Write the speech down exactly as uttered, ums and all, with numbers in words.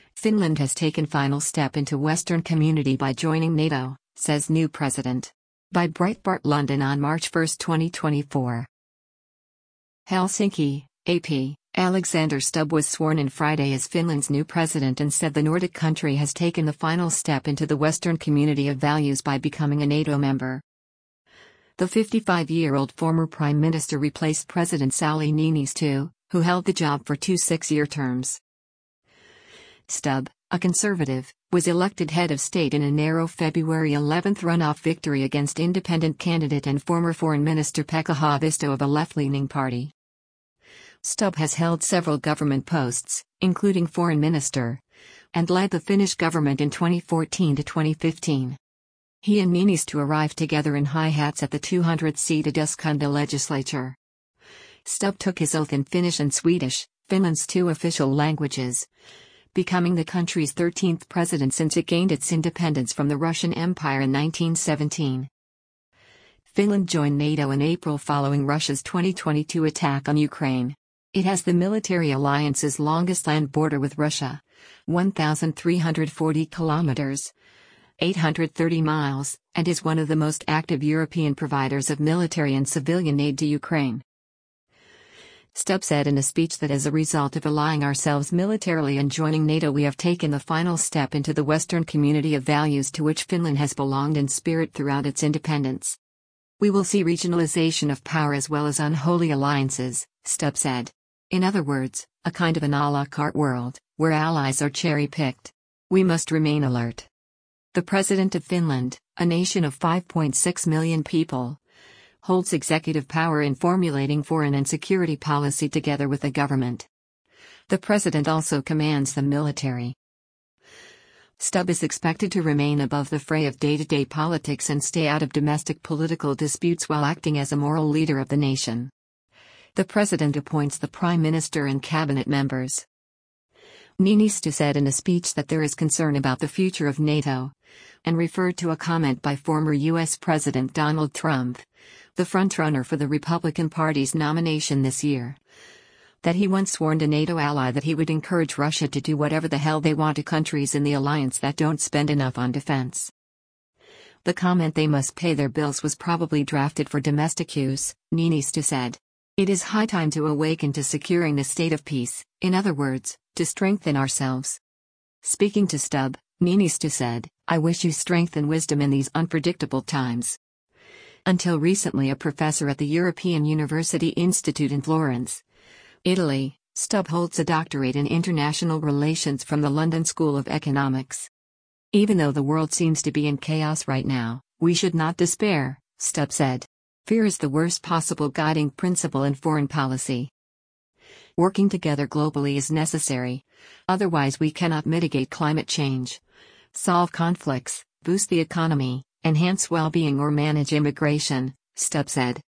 Finland has taken final step into Western community by joining NATO, says new president. By Breitbart London on March first, twenty twenty-four. Helsinki, A P. Alexander Stubb was sworn in Friday as Finland's new president and said the Nordic country has taken the final step into the Western community of values by becoming a NATO member. The fifty-five-year-old former prime minister replaced President Sauli Niinistö, who held the job for two six-year terms. Stubb, a conservative, was elected head of state in a narrow February eleventh runoff victory against independent candidate and former foreign minister Pekka Haavisto of a left-leaning party. Stubb has held several government posts, including foreign minister, and led the Finnish government in twenty fourteen to twenty fifteen. He and Niinistö arrived together in high hats at the two hundred seat Eduskunta legislature. Stubb took his oath in Finnish and Swedish, Finland's two official languages, becoming the country's thirteenth president since it gained its independence from the Russian Empire in nineteen seventeen. Finland joined NATO in April following Russia's twenty twenty-two attack on Ukraine. It has the military alliance's longest land border with Russia, one thousand three hundred forty kilometers, eight hundred thirty miles, and is one of the most active European providers of military and civilian aid to Ukraine. Stubb said in a speech that as a result of allying ourselves militarily and joining NATO, we have taken the final step into the Western community of values to which Finland has belonged in spirit throughout its independence. We will see regionalization of power as well as unholy alliances, Stubb said. In other words, a kind of an a la carte world, where allies are cherry-picked. We must remain alert. The President of Finland, a nation of five point six million people, holds executive power in formulating foreign and security policy together with the government. The President also commands the military. Stubb is expected to remain above the fray of day-to-day politics and stay out of domestic political disputes while acting as a moral leader of the nation. The President appoints the Prime Minister and cabinet members. Niinistö said in a speech that there is concern about the future of NATO, and referred to a comment by former U S President Donald Trump, the frontrunner for the Republican Party's nomination this year, that he once warned a NATO ally that he would encourage Russia to do whatever the hell they want to countries in the alliance that don't spend enough on defense. The comment "they must pay their bills" was probably drafted for domestic use, Niinistö said. It is high time to awaken to securing the state of peace, in other words, to strengthen ourselves. Speaking to Stubb, Niinistö said, "I wish you strength and wisdom in these unpredictable times." Until recently a professor at the European University Institute in Florence, Italy, Stubb holds a doctorate in international relations from the London School of Economics. Even though the world seems to be in chaos right now, we should not despair, Stubb said. Fear is the worst possible guiding principle in foreign policy. Working together globally is necessary, otherwise we cannot mitigate climate change, solve conflicts, boost the economy, enhance well-being or manage immigration, Stubb said.